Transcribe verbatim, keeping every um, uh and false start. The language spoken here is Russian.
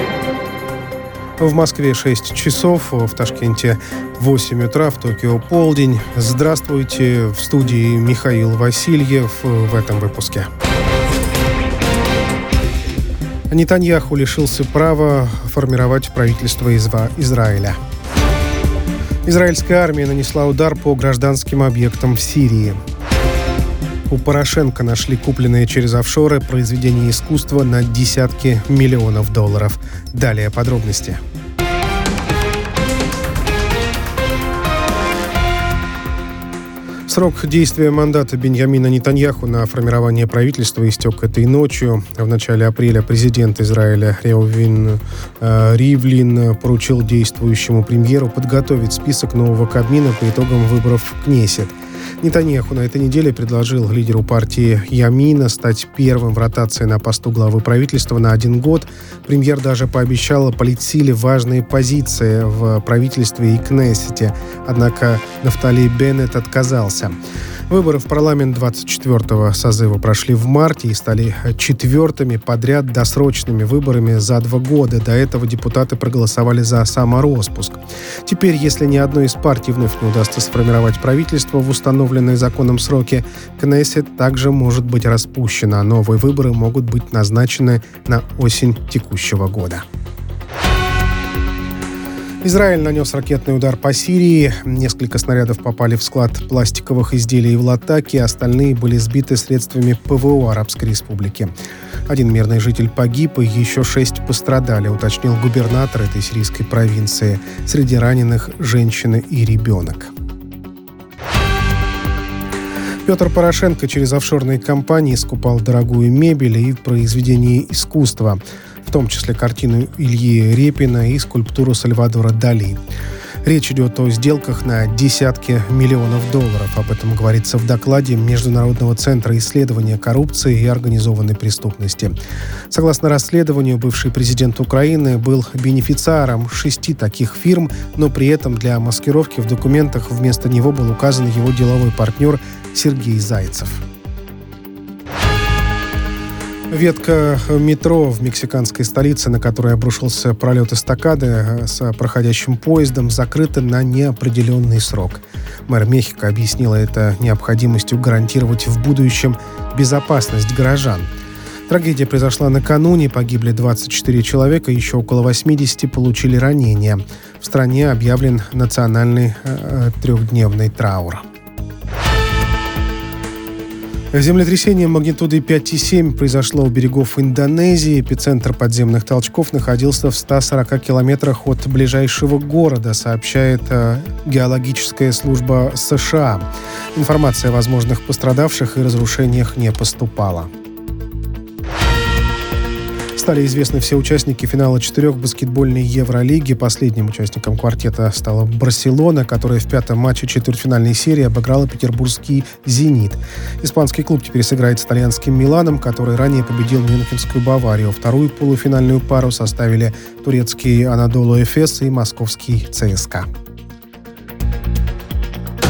В Москве шесть часов, в Ташкенте восемь утра, в Токио полдень. Здравствуйте, в студии Михаил Васильев в этом выпуске. Нетаньяху лишился права формировать правительство Изва- Израиля. Израильская армия нанесла удар по гражданским объектам в Сирии. У Порошенко нашли купленные через офшоры произведения искусства на десятки миллионов долларов. Далее подробности. Срок действия мандата Биньямина Нетаньяху на формирование правительства истек этой ночью. В начале апреля президент Израиля Реувен э, Ривлин поручил действующему премьеру подготовить список нового Кабмина по итогам выборов в Кнессет. Нетаньяху на этой неделе предложил лидеру партии Ямина стать первым в ротации на посту главы правительства на один год. Премьер даже пообещал политсиле важные позиции в правительстве и Кнессете. Однако Нафтали Беннет отказался. Выборы в парламент двадцать четвёртого созыва прошли в марте и стали четвертыми подряд досрочными выборами за два года. До этого депутаты проголосовали за самороспуск. Теперь, если ни одной из партий вновь не удастся сформировать правительство в установленные законом сроки, Кнессет также может быть распущена. Новые выборы могут быть назначены на осень текущего года. Израиль нанес ракетный удар по Сирии. Несколько снарядов попали в склад пластиковых изделий в Латаке, остальные были сбиты средствами ПВО Арабской Республики. Один мирный житель погиб, и еще шесть пострадали, уточнил губернатор этой сирийской провинции. Среди раненых женщина и ребенок. Петр Порошенко через офшорные компании скупал дорогую мебель и произведения искусства, в том числе картину Ильи Репина и скульптуру Сальвадора Дали. Речь идет о сделках на десятки миллионов долларов. Об этом говорится в докладе Международного центра исследования коррупции и организованной преступности. Согласно расследованию, бывший президент Украины был бенефициаром шести таких фирм, но при этом для маскировки в документах вместо него был указан его деловой партнер Сергей Зайцев. Ветка метро в мексиканской столице, на которой обрушился пролет эстакады с проходящим поездом, закрыта на неопределенный срок. Мэр Мехико объяснила это необходимостью гарантировать в будущем безопасность горожан. Трагедия произошла накануне, погибли двадцать четыре человека, еще около восьмидесяти получили ранения. В стране объявлен национальный э, трехдневный траур. Землетрясение магнитудой пять и семь произошло у берегов Индонезии. Эпицентр подземных толчков находился в ста сорока километрах от ближайшего города, сообщает э, геологическая служба США. Информация о возможных пострадавших и разрушениях не поступала. Стали известны все участники финала четырех баскетбольной Евролиги. Последним участником квартета стала Барселона, которая в пятом матче четвертьфинальной серии обыграла петербургский «Зенит». Испанский клуб теперь сыграет с итальянским «Миланом», который ранее победил мюнхенскую «Баварию». Вторую полуфинальную пару составили турецкий «Анадолу Эфес» и московский «ЦСКА».